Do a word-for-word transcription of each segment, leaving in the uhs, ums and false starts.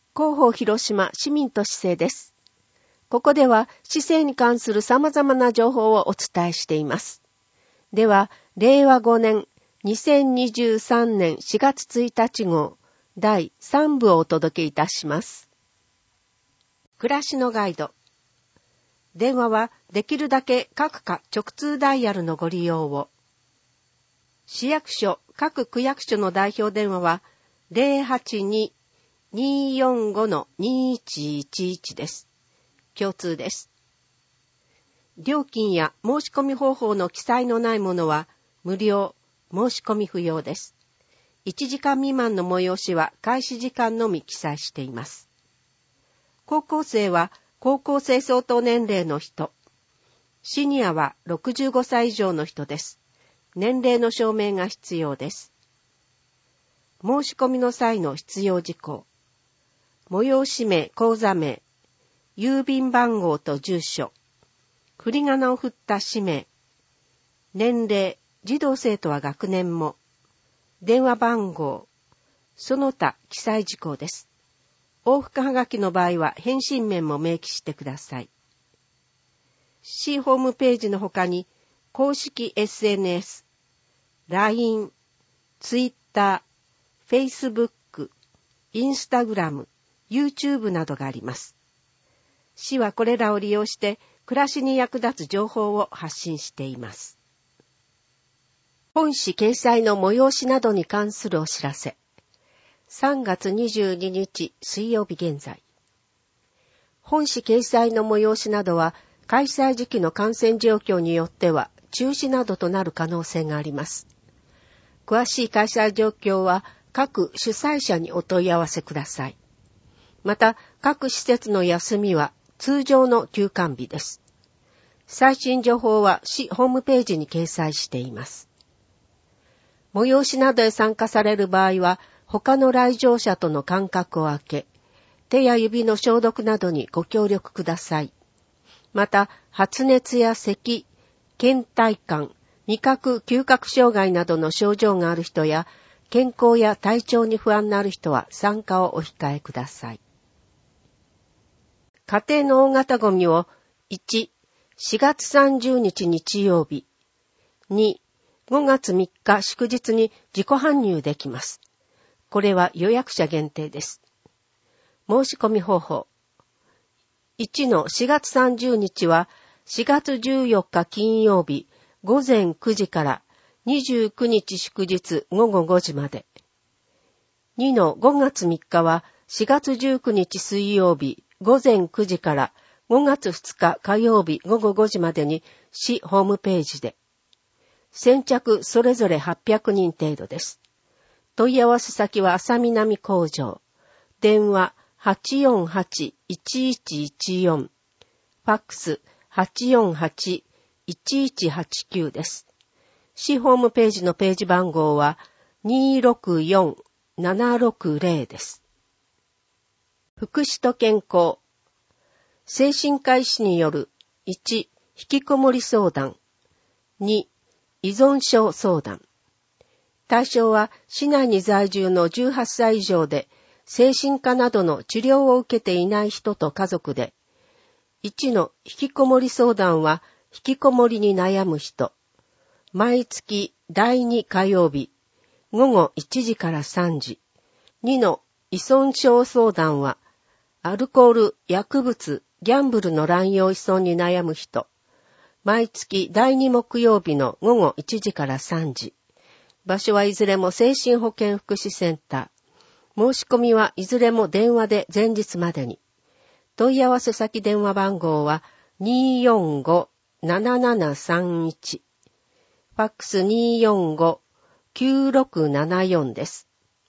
広報広島市民と市政です。ここでは市政に関する様々な情報をお伝えしています。では、れいわごねんにせんにじゅうさんねんしがつついたち号だいさんぶをお届けいたします。暮らしのガイド。電話はできるだけ各課直通ダイヤルのご利用を。市役所、各区役所の代表電話は ゼロはちに にーよんご にーいちいちいち です。共通です。料金や申し込み方法の記載のないものは無料、申し込み不要です。いちじかん未満の催しは開始時間のみ記載しています。高校生は高校生相当年齢の人。シニアはろくじゅうごさい以上の人です。年齢の証明が必要です。申し込みの際の必要事項。催し名、口座名、郵便番号と住所、振り仮名を振った氏名、年齢、児童生徒は学年も、電話番号、その他記載事項です。往復はがきの場合は返信面も明記してください。市ホームページの他に公式 エスエヌエス、ライン、Twitter、Facebook、Instagram、YouTube などがあります。市はこれらを利用して暮らしに役立つ情報を発信しています。本誌掲載の催しなどに関するお知らせ。さんがつにじゅうににち水曜日現在。本誌掲載の催しなどは開催時期の感染状況によっては中止などとなる可能性があります。詳しい開催状況は各主催者にお問い合わせください。また、各施設の休みは通常の休館日です。最新情報は市ホームページに掲載しています。催しなどへ参加される場合は、他の来場者との間隔を空け、手や指の消毒などにご協力ください。また、発熱や咳、倦怠感、味覚・嗅覚障害などの症状がある人や、健康や体調に不安のある人は参加をお控えください。家庭の大型ゴミをいち、しがつさんじゅうにち日曜日、に、ごがつみっか祝日に自己搬入できます。これは予約者限定です。申し込み方法。いちのしがつさんじゅうにちはしがつじゅうよっか金曜日ごぜんくじからにじゅうくにち祝日ごごごじまで。にのごがつみっかはしがつじゅうくにち水曜日ごぜんくじからごがつふつか火曜日ごごごじまでに市ホームページで。先着それぞれはっぴゃくにん程度です。問い合わせ先は浅南工場。電話 はちよんはち いちいちいちよん。ファックス はちよんはち いちいちはちきゅう です。市ホームページのページ番号はにろくよんななろくぜろです。福祉と健康。精神科医師によるいち、引きこもり相談。に、依存症相談。対象は市内に在住のじゅうはっさい以上で精神科などの治療を受けていない人と家族で、いちの引きこもり相談は引きこもりに悩む人。毎月だいに火曜日、ごごいちじからさんじ。にの依存症相談は、アルコール、薬物、ギャンブルの乱用依存に悩む人。毎月だいに木曜日のごごいちじからさんじ。場所はいずれも精神保健福祉センター。申し込みはいずれも電話で前日までに。問い合わせ先電話番号はによんご ななななさんいち。ファックスによんご きゅうろくななよんです。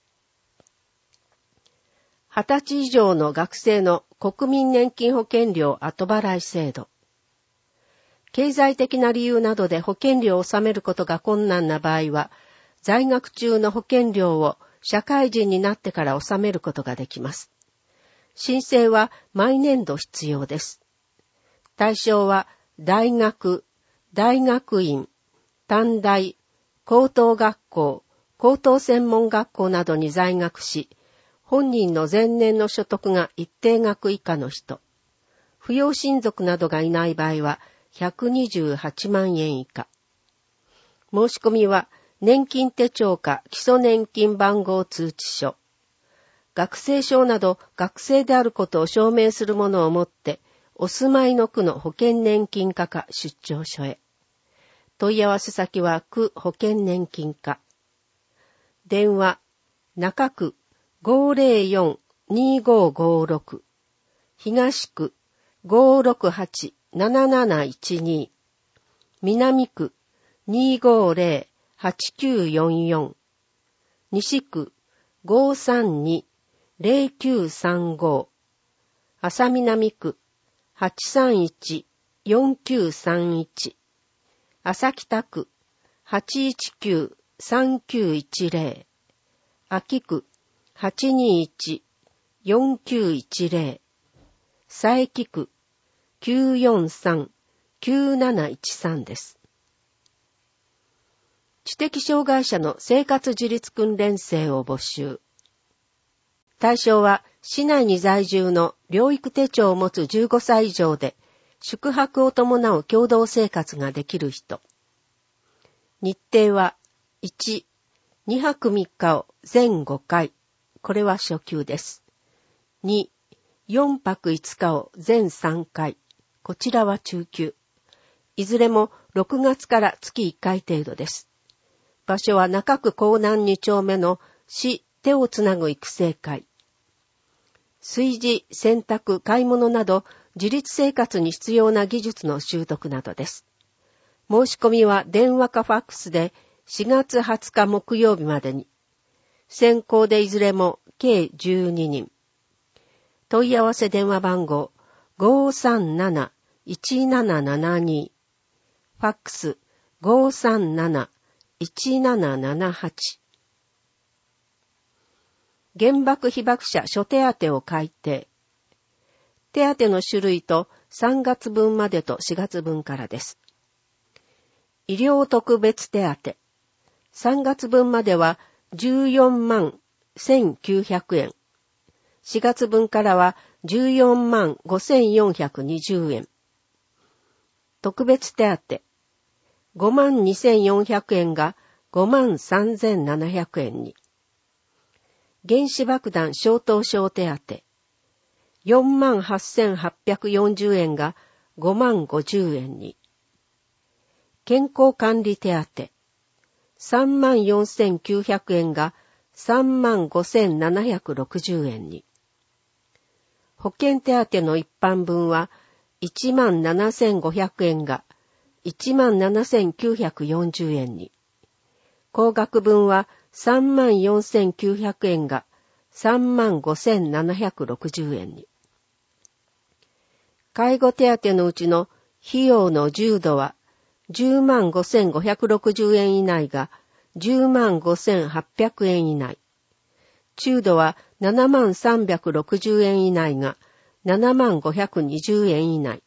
はたち以上の学生の国民年金保険料後払い制度。経済的な理由などで保険料を納めることが困難な場合は、在学中の保険料を社会人になってから納めることができます。申請は毎年度必要です。対象は大学、大学院、短大、高等学校、高等専門学校などに在学し、 本人の前年の所得が一定額以下の人、扶養親族などがいない場合はひゃくにじゅうはちまんえん以下。申し込みは年金手帳か基礎年金番号通知書、学生証など学生であることを証明するものを持ってお住まいの区の保険年金課か出張所へ。問い合わせ先は区保険年金課。電話、中区 ごーぜろよん にーごーごーろく、東区 ごーろくはち なななないちに、南区 にーごーぜろ はちきゅうよんよん、西区 ごーさんに ぜろきゅうさんご、浅南区 はちさんいち よんきゅうさんいち、朝北区 はちいちきゅう さんきゅういちぜろ、秋区 はちにいち よんきゅういちぜろ、佐伯区 きゅうよんさん きゅうなないちさんです。知的障害者の生活自立訓練生を募集。対象は市内に在住の療育手帳を持つじゅうごさい以上で宿泊を伴う共同生活ができる人。日程はいち、にはくみっかを全ごかい。これは初級です。に、よんぱくいつかを全さんかい。こちらは中級。いずれもろくがつから月いっかい程度です。場所は中区江南に丁目の市手をつなぐ育成会。炊事、洗濯、買い物など自立生活に必要な技術の習得などです。申し込みは電話かファックスでしがつはつか木曜日までに。先行でいずれも計じゅうににん。問い合わせ電話番号 ごーさんなな いちななななに、ファックス ごーさんなな いちななななはち。原爆被爆者諸手当を改定。手当の種類とさんがつぶんまでとしがつぶんからです。医療特別手当。さんがつぶんまではじゅうよんまんせんきゅうひゃくえん。しがつぶんからはじゅうよんまんごせんよんひゃくにじゅうえん。特別手当。ごまんにせんよんひゃくえんがごまんさんぜんななひゃくえんに。原子爆弾消灯症手当。よんまんはっせんはっぴゃくよんじゅうえんがごまんごじゅうえんに。健康管理手当。さんまんよんせんきゅうひゃくえんがさんまんごせんななひゃくろくじゅうえんに。保険手当の一般分はいちまんななせんごひゃくえんがいちまんななせんきゅうひゃくよんじゅうえんに。高額分はさんまんよんせんきゅうひゃくえんがさんまんごせんななひゃくろくじゅうえんに。介護手当のうちの費用の重度はじゅうまんごせんごひゃくろくじゅうえん以内がじゅうまんごせんはっぴゃくえん以内。中度はななまんさんびゃくろくじゅうえん以内がななまんごひゃくにじゅうえん以内。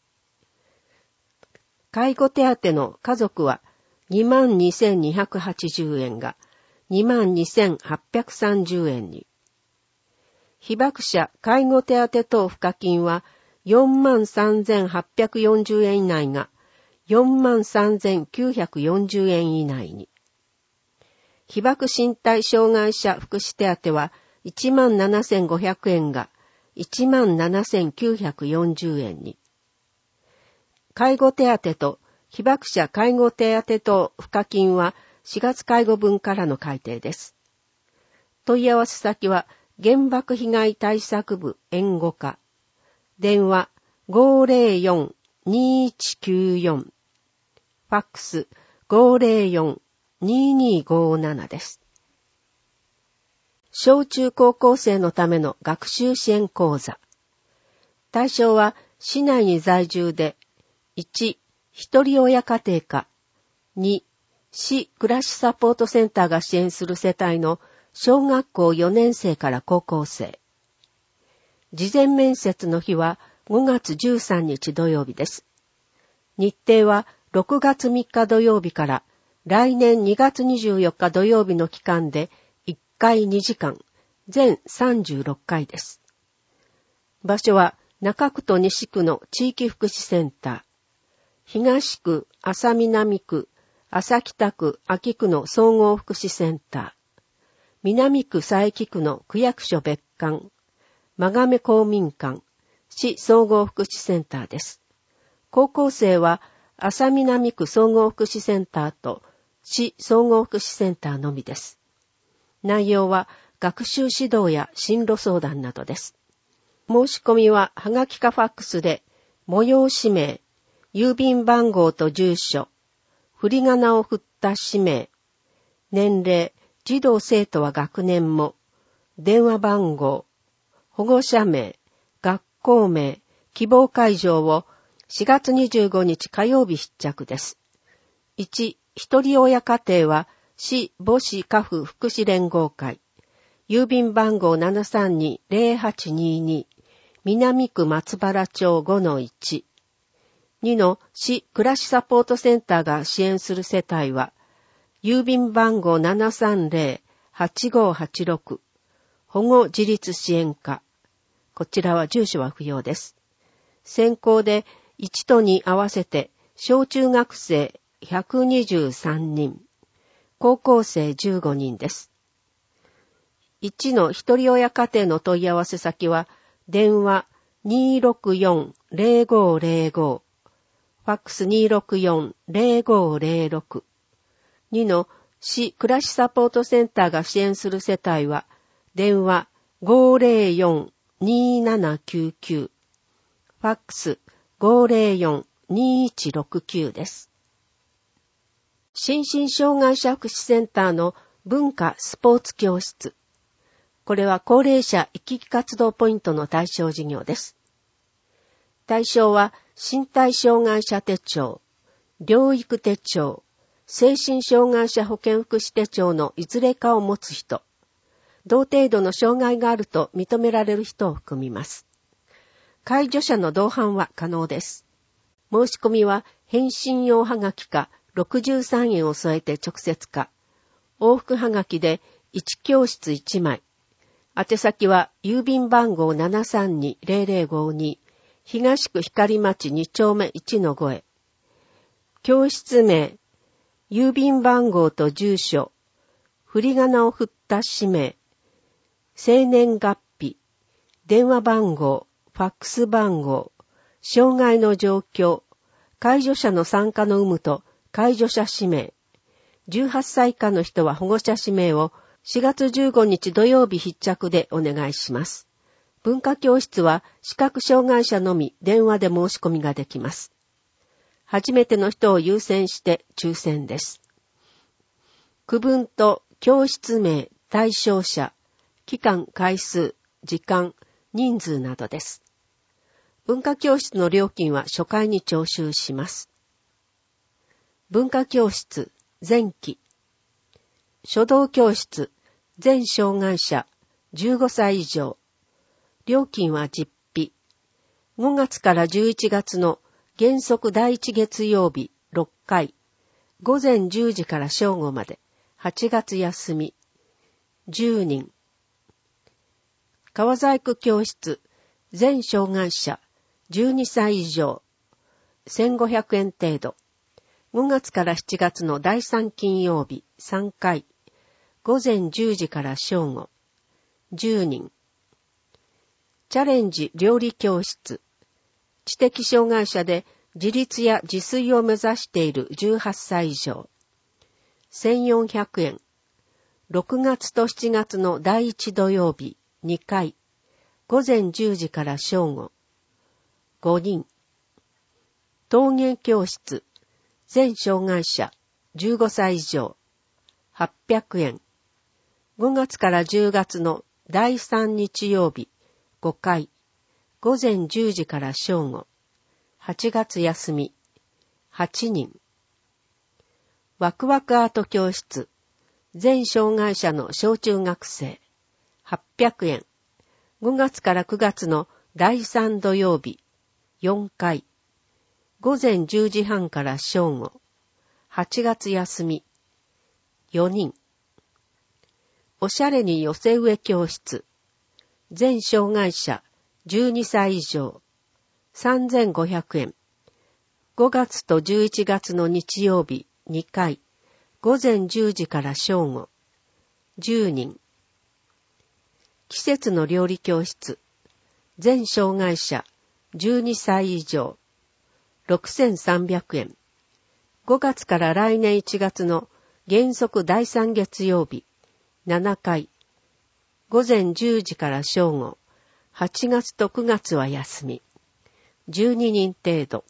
介護手当の家族はにまんにせんにひゃくはちじゅうえんがにまんにせんはっぴゃくさんじゅうえんに。被爆者介護手当等付加金はよんまんさんぜんはっぴゃくよんじゅうえん以内がよんまんさんぜんきゅうひゃくよんじゅうえん以内に。被爆身体障害者福祉手当はいちまんななせんごひゃくえんがいちまんななせんきゅうひゃくよんじゅうえんに。介護手当と被爆者介護手当等付加金はしがつ介護分からの改定です。問い合わせ先は原爆被害対策部援護課。電話 ごーぜろよん にーいちきゅうよん。ファックス ごーぜろよん にーにーごーなな です。小中高校生のための学習支援講座。対象は市内に在住でいち、一人親家庭科、に、市暮らしサポートセンターが支援する世帯の小学校よねんせいから高校生。事前面接の日はごがつじゅうさんにち土曜日です。日程はろくがつみっか土曜日から来年にがつにじゅうよっか土曜日の期間でいっかいにじかん、 全さんじゅうろっかいです。場所は中区と西区の地域福祉センター、東区、安佐南区、安佐北区、秋区の総合福祉センター、南区佐伯区の区役所別館、真亀公民館、市総合福祉センターです。高校生は安佐南区総合福祉センターと市総合福祉センターのみです。内容は学習指導や進路相談などです。申し込みははがきかファックスで、催し名、郵便番号と住所、振り仮名を振った氏名、年齢、児童生徒は学年も、電話番号、保護者名、学校名、希望会場をしがつにじゅうごにち火曜日必着です。いち、一人親家庭は市母子家父福祉連合会、郵便番号 ななさんにーぜろはちにーに、南区松原町 ごのいち。にの市暮らしサポートセンターが支援する世帯は、郵便番号 ななさんぜろはちごはちろく、保護自立支援課。こちらは住所は不要です。先行でいちとに合わせて小中学生ひゃくにじゅうさんにん、高校生じゅうごにんです。いちの一人親家庭の問い合わせ先は、電話 にーろくよんーぜろごーぜろご、ファックス にーろくよんーぜろごーぜろろく、にの市暮らしサポートセンターが支援する世帯は、電話 ごーぜろよんーにーななきゅうきゅう、ファックス ごーぜろよんーにーいちろくきゅう です。心身障害者福祉センターの文化スポーツ教室。これは高齢者行き来活動ポイントの対象事業です。対象は身体障害者手帳、療育手帳、精神障害者保健福祉手帳のいずれかを持つ人、同程度の障害があると認められる人を含みます。介助者の同伴は可能です。申し込みは返信用はがきかろくじゅうさんえんを添えて直接か、往復はがきでいち教室いちまい、宛先は郵便番号 ななさんにーぜろぜろごーに、東区光町に丁目いちのごへ。教室名、郵便番号と住所、振り仮名を振った氏名、生年月日、電話番号、ファックス番号、障害の状況、介助者の参加の有無と介助者氏名、じゅうはっさい以下の人は保護者氏名をしがつじゅうごにち土曜日必着でお願いします。文化教室は視覚障害者のみ電話で申し込みができます。初めての人を優先して抽選です。区分と教室名、対象者、期間、回数、時間、人数などです。文化教室の料金は初回に徴収します。文化教室、前期。書道教室、全障害者、じゅうごさい以上。料金は実費。ごがつからじゅういちがつの原則第一月曜日ろっかい。午前じゅうじから正午まで。はちがつ休み。じゅうにん。川細工教室、全障害者、じゅうにさい以上。せんごひゃくえん程度。ごがつからしちがつのだいさん金曜日さんかい。午前じゅうじから正午。じゅうにん。チャレンジ料理教室。知的障害者で自立や自炊を目指しているじゅうはっさい以上。せんよんひゃくえん。ろくがつとしちがつのだいいち土曜日にかい。午前じゅうじから正午。ごにん。陶芸教室。全障害者。じゅうごさい以上。はっぴゃくえん。ごがつからじゅうがつのだいさん日曜日ごかい。午前じゅうじから正午。はちがつ休み。はちにん。ワクワクアート教室。全障害者の小中学生。はっぴゃくえん。ごがつからくがつのだいさん土曜日。よんかい。午前じゅうじはんから正午。はちがつ休み。よにん。 おしゃれに寄せ植え教室。全障害者じゅうにさい以上。さんぜんごひゃくえん。ごがつとじゅういちがつの日曜日にかい。ごぜんじゅうじから正午。じゅうにん。季節の料理教室。全障害者じゅうにさい以上。ろくせんさんびゃくえん。ごがつから来年いちがつの原則だいさん月曜日ななかい。ごぜんじゅうじから正午。はちがつとくがつは休み。じゅうににん程度。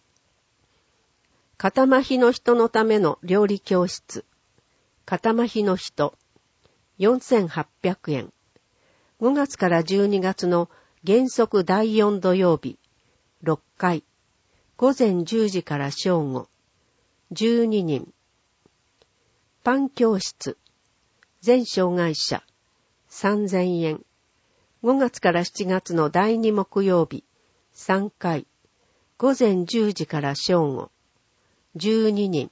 片麻痺の人のための料理教室。片麻痺の人。よんせんはっぴゃくえん。ごがつからじゅうにがつの原則だいよん土曜日ろっかい。ごぜんじゅうじから正午。じゅうににん。パン教室。全障害者。さんぜんえん。ごがつからしちがつのだいに木曜日さんかい。ごぜんじゅうじから正午。じゅうににん。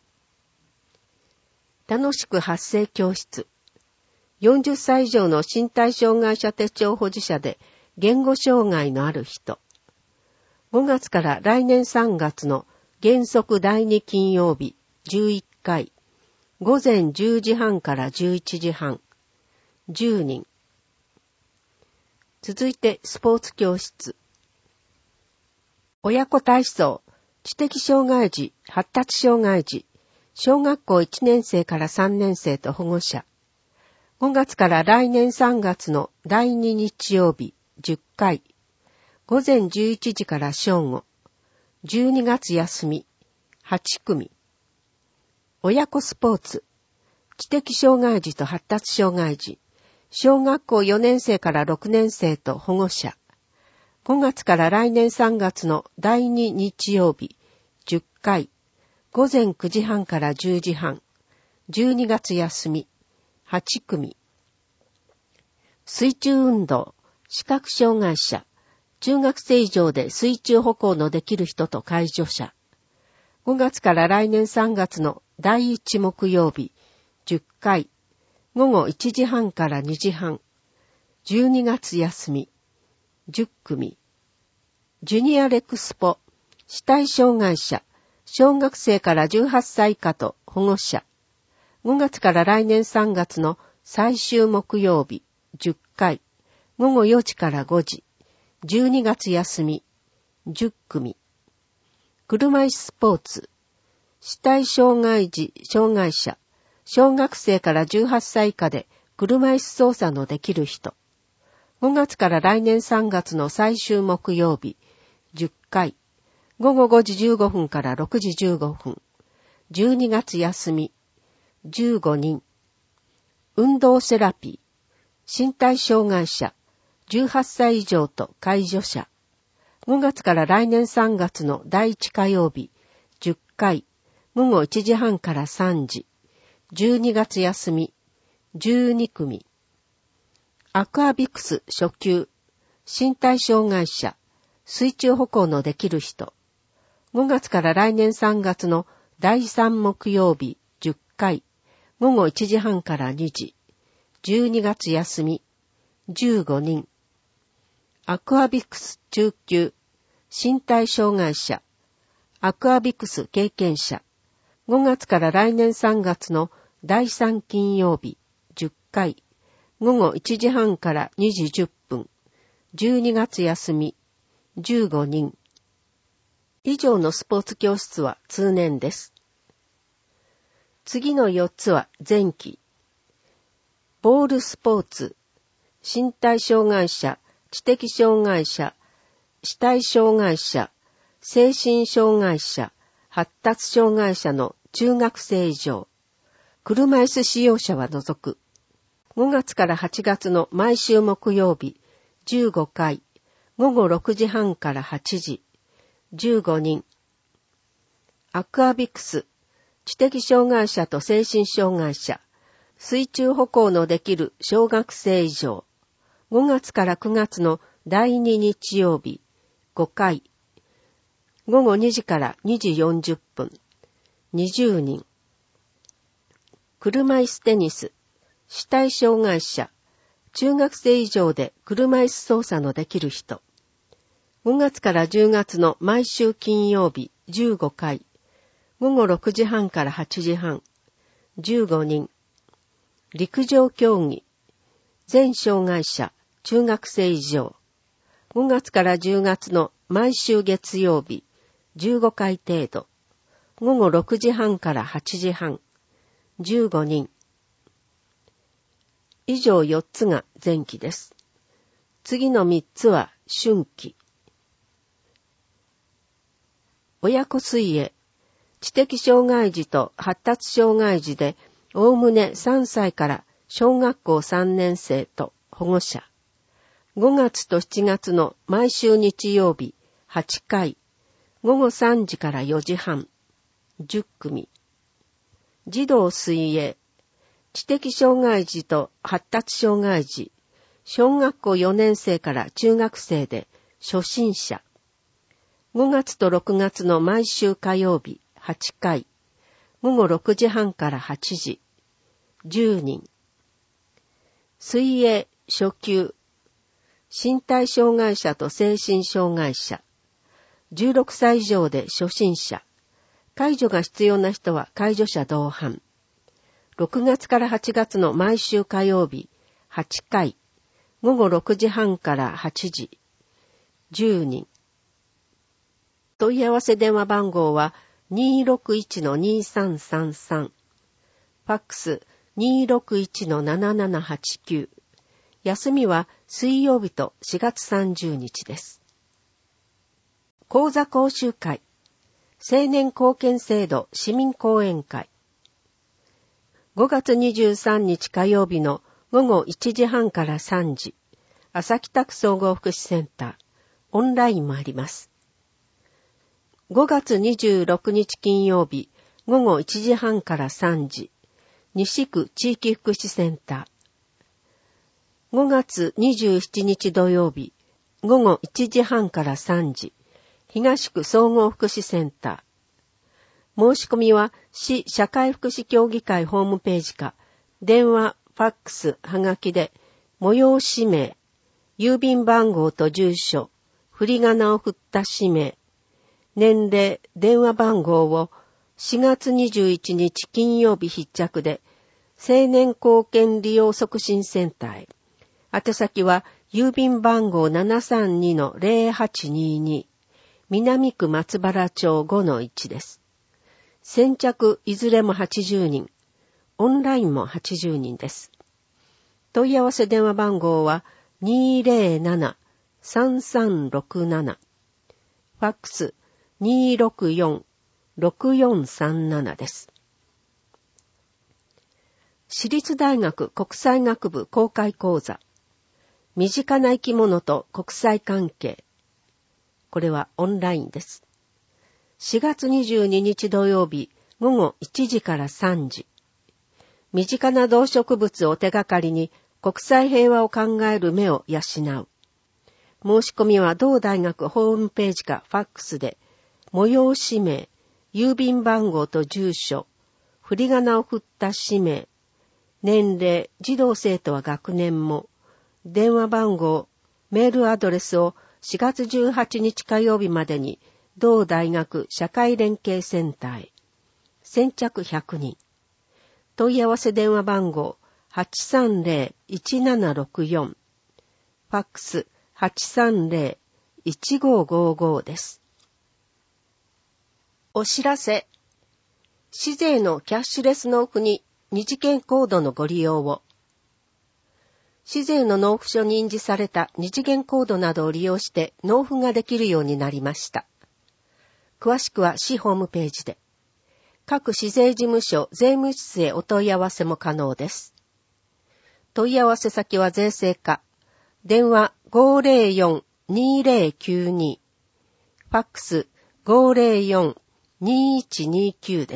楽しく発声教室。よんじゅっさい以上の身体障害者手帳保持者で言語障害のある人。ごがつから来年さんがつの原則だいに金曜日じゅういっかい。ごぜんじゅうじはんからじゅういちじはん。じゅうにん。続いてスポーツ教室。親子体操、知的障害児、発達障害児、小学校いちねんせいからさんねんせいと保護者。ごがつから来年さんがつのだいに日曜日じゅっかい。ごぜんじゅういちじから正午。じゅうにがつ休みはちくみ。親子スポーツ、知的障害児と発達障害児、小学校よねんせいからろくねんせいと保護者。ごがつから来年さんがつのだいに日曜日じゅっかい。ごぜんくじはんからじゅうじはん。じゅうにがつ休みはちくみ。水中運動、視覚障害者、中学生以上で水中歩行のできる人と介助者。ごがつから来年さんがつのだいいち木曜日じゅっかい。ごごいちじはんからにじはん。じゅうにがつ休みじゅっくみ。ジュニアレクスポ、視体障害者、小学生からじゅうはっさい以下と保護者。ごがつから来年さんがつの最終木曜日じゅっかい。ごごよじからごじ。じゅうにがつ休みじゅっくみ。車椅子スポーツ、視体障害児、障害者、小学生からじゅうはっさい以下で車椅子操作のできる人。ごがつから来年さんがつの最終木曜日じゅっかい。ごごごじじゅうごふんからろくじじゅうごふん。じゅうにがつ休みじゅうごにん。運動セラピー、身体障害者、じゅうはっさい以上と介助者。ごがつから来年さんがつのだいいち火曜日じゅっかい。ごごいちじはんからさんじ。じゅうにがつ休みじゅうにくみ。アクアビクス初級、身体障害者、水中歩行のできる人。ごがつから来年さんがつのだいさん木曜日じゅっかい。ごごいちじはんからにじ。じゅうにがつ休みじゅうごにん。アクアビクス中級、身体障害者、アクアビクス経験者。ごがつから来年さんがつのだいさん金曜日じゅっかい。ごごいちじはんからにじじゅっぷん。じゅうにがつ休みじゅうごにん。以上のスポーツ教室は通年です。次のよっつは前期。ボールスポーツ、身体障害者、知的障害者、視体障害者、精神障害者、発達障害者の中学生以上。車椅子使用者は除く。ごがつからはちがつの毎週木曜日じゅうごかい。ごごろくじはんからはちじ。じゅうごにん。アクアビクス、知的障害者と精神障害者、水中歩行のできる小学生以上。ごがつからくがつのだいに日曜日ごかい。ごごにじからにじよんじゅっぷん。にじゅうにん。車椅子テニス、 肢体障害者、中学生以上で車椅子操作のできる人。ごがつからじゅうがつの毎週金曜日じゅうごかい、ごごろくじはんからはちじはん、じゅうごにん。陸上競技、全障害者、中学生以上。ごがつからじゅうがつの毎週月曜日じゅうごかい程度、ごごろくじはんからはちじはん、じゅうごにん。以上よっつが前期です。次のみっつは春期。親子水泳、知的障害児と発達障害児でおおむねさんさいから小学校さんねんせいと保護者。ごがつとしちがつの毎週日曜日はちかい、ごごさんじからよじはん、じゅっくみ。児童水泳、知的障害児と発達障害児、小学校よねんせいから中学生で初心者。ごがつとろくがつの毎週火曜日はちかい、ごごろくじはんからはちじ、じゅうにん。水泳初級、身体障害者と精神障害者、じゅうろくさい以上で初心者、介助が必要な人は介助者同伴。ろくがつからはちがつの毎週火曜日はちかい、ごごろくじはんからはちじ、じゅうにん。問い合わせ電話番号は にーろくいちのにーさんさんさん、ファックス にーろくいちのななななはちきゅう、休みは水曜日としがつさんじゅうにちです。講座講習会、青年貢献制度市民講演会。ごがつにじゅうさんにち火曜日のごごいちじはんからさんじ、朝北区総合福祉センター、オンラインもあります。ごがつにじゅうろくにち金曜日、ごごいちじはんからさんじ、西区地域福祉センター。ごがつにじゅうしちにち土曜日、ごごいちじはんからさんじ、東区総合福祉センター。申し込みは市社会福祉協議会ホームページか、電話、ファックス、はがきで、催し名、郵便番号と住所、振り仮名を振った氏名、年齢、電話番号をしがつにじゅういちにち金曜日必着で、青年貢献利用促進センターへ。宛先は郵便番号 ななさんにのぜろはちにーに、南区松原町 ごのいち です。先着いずれもはちじゅうにん、オンラインもはちじゅうにんです。問い合わせ電話番号は にーぜろななさんさんろくなな、ファックス にーろくよんろくよんさんなな です。私立大学国際学部公開講座、身近な生き物と国際関係。これはオンラインです。しがつにじゅうににち土曜日ごごいちじからさんじ。身近な動植物を手がかりに国際平和を考える目を養う。申し込みは同大学ホームページかファックスで、催し名、郵便番号と住所、振り仮名を振った氏名、年齢、児童生徒は学年も、電話番号、メールアドレスをしがつじゅうはちにち火曜日までに同大学社会連携センターへ。先着ひゃくにん。問い合わせ電話番号 はちさんぜろいちななろくよん、ファックス はちさんぜろいちごごご です。お知らせ。市税のキャッシュレス納付に二次元コードのご利用を。市税の納付書に印字された二次元コードなどを利用して納付ができるようになりました。詳しくは市ホームページで。各市税事務所、税務室へお問い合わせも可能です。問い合わせ先は税制課。電話 ごーぜろよんにーぜろきゅうに、ファックス ごーぜろよんにーいちにーきゅう です。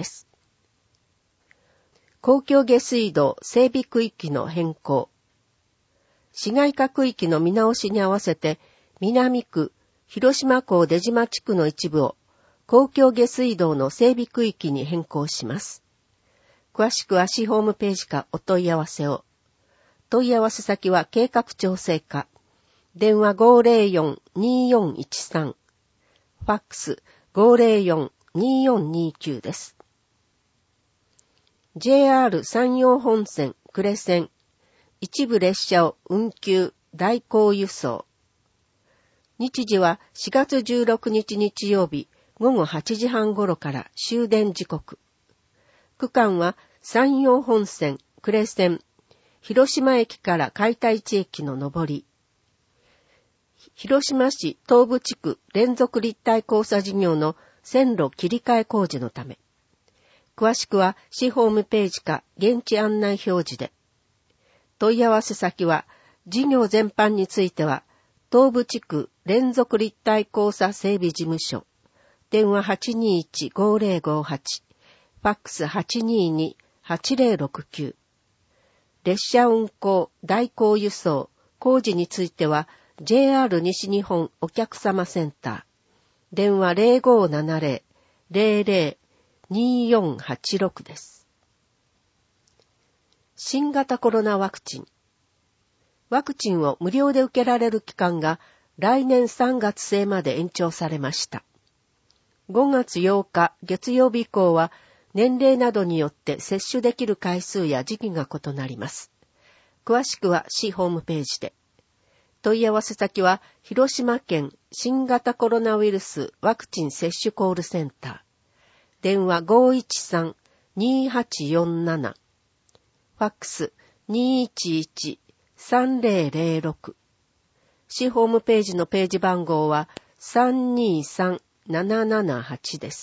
公共下水道整備区域の変更。市街化区域の見直しに合わせて、南区、広島港出島地区の一部を公共下水道の整備区域に変更します。詳しくは市ホームページかお問い合わせを。 問い合わせ先は計画調整課。電話 ごーぜろよん にーよんいちさん。ファックス ごーぜろよん にーよんにーきゅう です。ジェイアール 山陽本線呉線。一部列車を運休、代行輸送。日時はしがつじゅうろくにち日曜日ごごはちじはん頃から終電時刻。区間は山陽本線呉線。広島駅から海田市駅の上り。広島市東部地区連続立体交差事業の線路切り替え工事のため。詳しくは市ホームページか現地案内表示で。問い合わせ先は事業全般については東部地区連続立体交差整備事務所。電話 はちにーいち ごーぜろごはち。ファックス はちにーに はちぜろろくきゅう。列車運行、代行輸送、工事については ジェイアール 西日本お客様センター。電話 ゼロごーななゼロ ゼロゼロ にーよんはちろく です。新型コロナワクチン。ワクチンを無料で受けられる期間が来年さんがつ末まで延長されました。ごがつようか月曜日以降は年齢などによって接種できる回数や時期が異なります。詳しくは市ホームページで。問い合わせ先は広島県新型コロナウイルスワクチン接種コールセンター。電話 ごーいちさん にーはちよんなな。ファックス にーいちいち さんぜろぜろろく。市ホームページのページ番号はさんにーさん ななななはちです。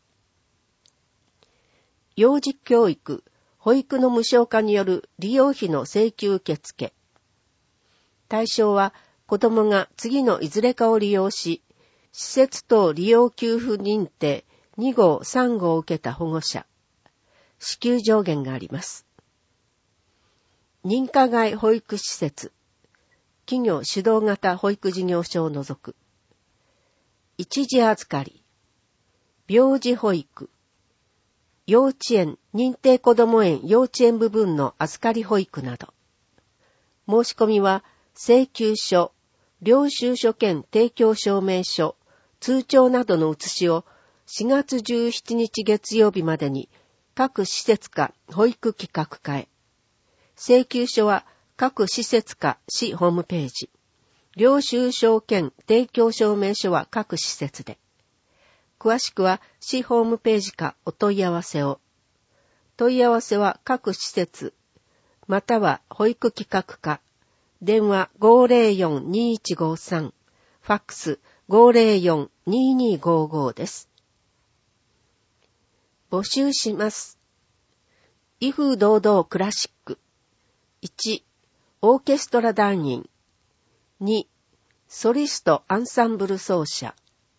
幼児教育、保育の無償化による利用費の請求受付。対象は子どもが次のいずれかを利用し、施設等利用給付認定にごう、さんごうを受けた保護者。支給上限があります。認可外保育施設。企業主導型保育事業所を除く。一時預かり。病児保育。幼稚園、認定こども園幼稚園部分の預かり保育など。申し込みは、請求書、領収書兼提供証明書、通帳などの写しをしがつじゅうしちにち月曜日までに各施設か保育企画課へ。請求書は各施設か市ホームページ。領収書兼提供証明書は各施設で。詳しくは市ホームページかお問い合わせを。問い合わせは各施設、または保育企画課。電話 ごーぜろよん にーいちごさん。ファックス ごーぜろよん にーにーごご です。募集します。威風堂々クラシック。いち、オーケストラ団員。に、ソリストアンサンブル奏者。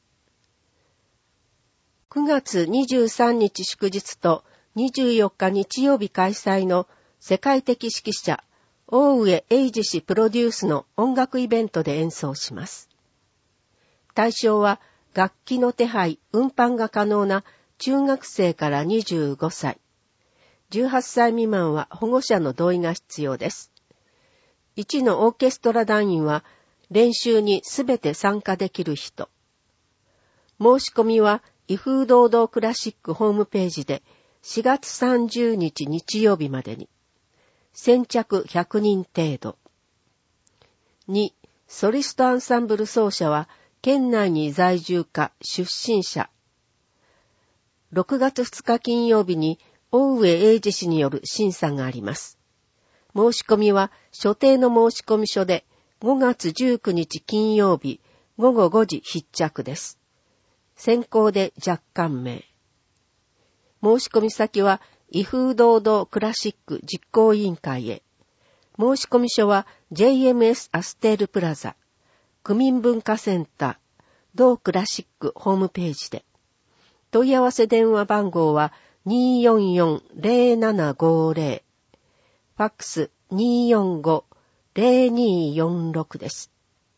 くがつにじゅうさんにち祝日とにじゅうよっか日曜日開催の世界的指揮者、大上英二氏プロデュースの音楽イベントで演奏します。対象は楽器の手配、運搬が可能な中学生からにじゅうごさい。じゅうはっさい未満は保護者の同意が必要です。いちのオーケストラ団員は練習にすべて参加できる人。申し込みは威風堂々クラシックホームページでしがつさんじゅうにち日曜日までに。先着ひゃくにん程度。に、ソリストアンサンブル奏者は県内に在住か出身者。ろくがつふつか金曜日に大上英二氏による審査があります。申し込みは所定の申込書でごがつじゅうくにち金曜日ごごごじ必着です。先行で若干名。申し込み先は威風堂々クラシック実行委員会へ。申込書は ジェイエムエス アステールプラザ、区民文化センター、同クラシックホームページで。問い合わせ電話番号は にーよんよん ゼロななごゼロ。ファックス にーよんご ゼロにーよんろく です。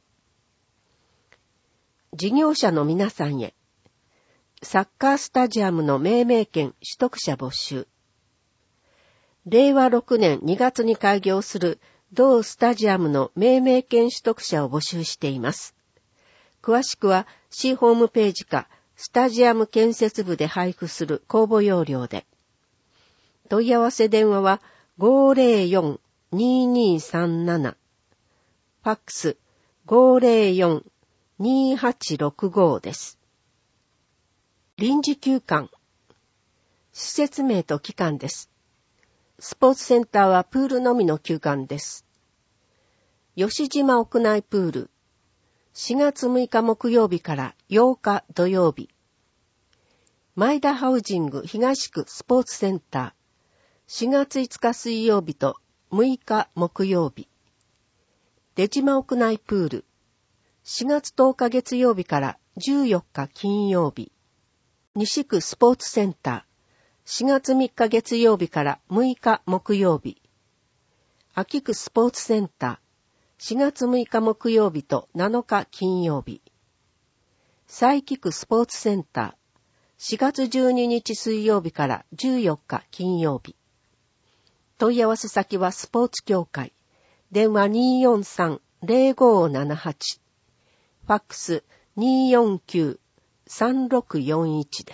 事業者の皆さんへ。サッカースタジアムの命名権取得者募集。れいわろくねんにがつに開業する同スタジアムの命名権取得者を募集しています。詳しくは市ホームページかスタジアム建設部で配布する公募要領で。問い合わせ電話は ごーぜろよん にーにーさんなな、ファックス ごーぜろよん にーはちろくご です。臨時休館。施設名と期間です。スポーツセンターはプールのみの休館です。吉島屋内プール、しがつむいか木曜日からようか土曜日。前田ハウジング東区スポーツセンター、しがついつか水曜日とむいか木曜日。出島屋内プール、しがつとおか月曜日からじゅうよっか金曜日。西区スポーツセンター、しがつみっか月曜日からむいか木曜日。秋区スポーツセンター、しがつむいか木曜日となのか金曜日。佐伯区スポーツセンター、しがつじゅうににち水曜日からじゅうよっか金曜日。問い合わせ先はスポーツ協会。電話 にーよんさん ぜろごーななはち。ファックス にーよんきゅう さんろくよんいち です。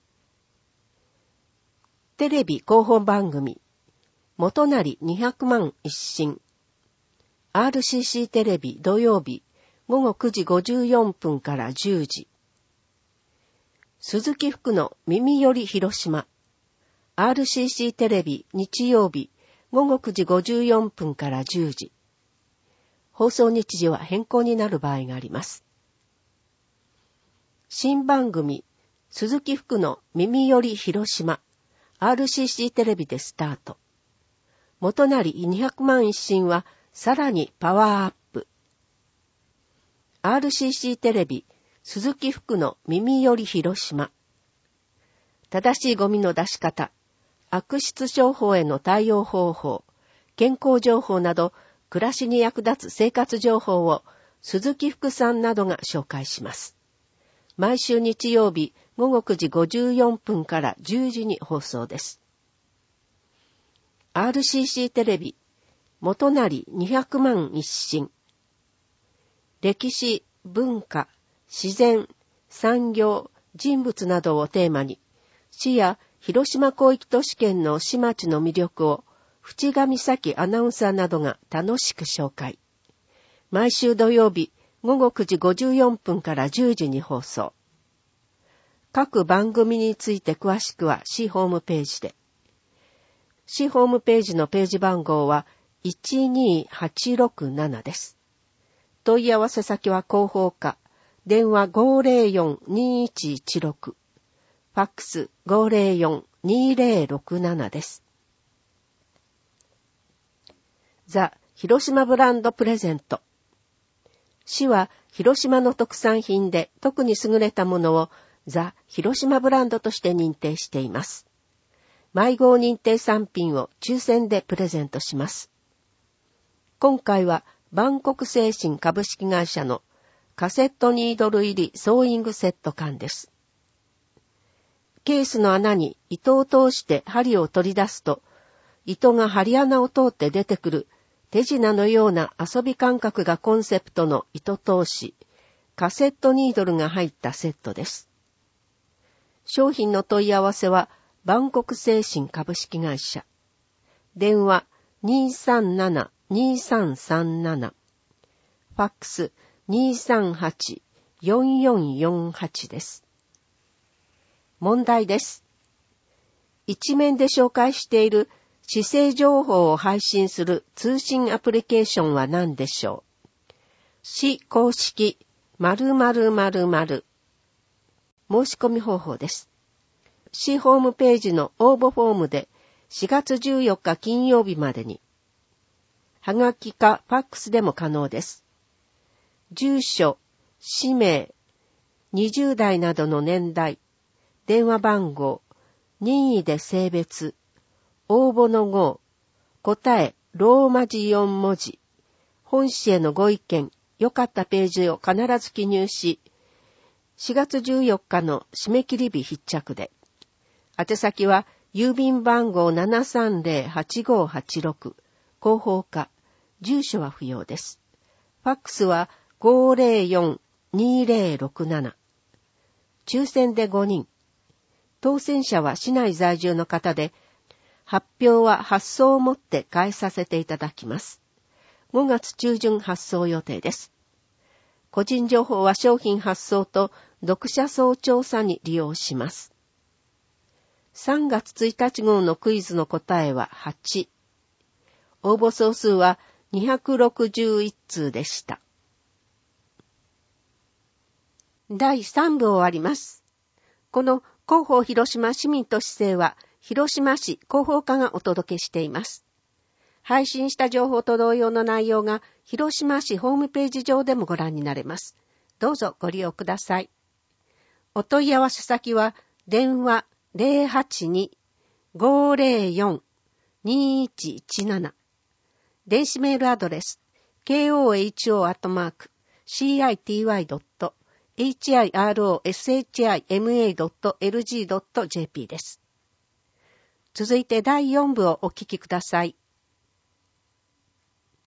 テレビ広報番組。元成にひゃくまん一新。アールシーシー テレビ土曜日ごごくじごじゅうよんぷんからじゅうじ。鈴木福の耳より広島。アールシーシー テレビ日曜日ごごくじごじゅうよんぷんからじゅうじ。放送日時は変更になる場合があります。新番組、鈴木福の耳より広島。アールシーシー テレビでスタート。元成にひゃくまん一新はさらにパワーアップ。アールシーシー テレビ、鈴木福の耳より広島。正しいゴミの出し方、悪質商法への対応方法、健康情報など、暮らしに役立つ生活情報を鈴木福さんなどが紹介します。毎週日曜日ごごくじごじゅうよんぷんからじゅうじに放送です。アールシーシー テレビ、元成にひゃくまん一新。歴史、文化、自然、産業、人物などをテーマに、市や広島広域都市圏の市町の魅力を、淵上咲アナウンサーなどが楽しく紹介。毎週土曜日、ごごくじごじゅうよんぷんからじゅうじに放送。各番組について詳しくは市ホームページで。市ホームページのページ番号はいちにーはちろくななです。問い合わせ先は広報課。電話 ごーぜろよん にーいちいちろく。ファックス ごーぜろよん にーぜろろくななです。ザ・広島ブランドプレゼント。市は広島の特産品で特に優れたものをザ・広島ブランドとして認定しています。毎号認定産品を抽選でプレゼントします。今回は万国精神株式会社のカセットニードル入りソーイングセット缶です。ケースの穴に糸を通して針を取り出すと、糸が針穴を通って出てくる手品のような遊び感覚がコンセプトの糸通し、カセットニードルが入ったセットです。商品の問い合わせは万国精神株式会社。電話 にーさんなな にーさんさんなな。ファックス にーさんはち よんよんよんはち です。問題です。一面で紹介している市政情報を配信する通信アプリケーションは何でしょう？市公式〇〇〇〇。申し込み方法です。市ホームページの応募フォームでしがつじゅうよっか金曜日までに。はがきかファックスでも可能です。住所、氏名、にじゅうだいなどの年代、電話番号、任意で性別、応募の号、答え、ローマ字よんもじ、本市へのご意見、良かったページを必ず記入し、しがつじゅうよっかの締め切り日必着で、宛先は郵便番号 ななさんぜろはちごはちろく、広報課、 住所は不要です。ファックスは ごゼロよん にゼロろくなな。抽選でごにん。当選者は市内在住の方で、発表は発送をもって返させていただきます。ごがつ中旬発送予定です。個人情報は商品発送と読者層調査に利用します。さんがつついたち号のクイズの答えははち。応募総数はにひゃくろくじゅういち通でした。だいさん部終わります。この広報広島市民と市政は広島市広報課がお届けしています。配信した情報と同様の内容が広島市ホームページ上でもご覧になれます。どうぞご利用ください。お問い合わせ先は電話 ゼロはちに ごゼロよん にいちいちなな 電子メールアドレス ケーオーエイチオー アットマーク シーアイティーワイ ドット エイチアイアールオーエスエイチアイエムエー ドット エルジー ドット ジェーピー です。続いてだいよん部をお聞きください。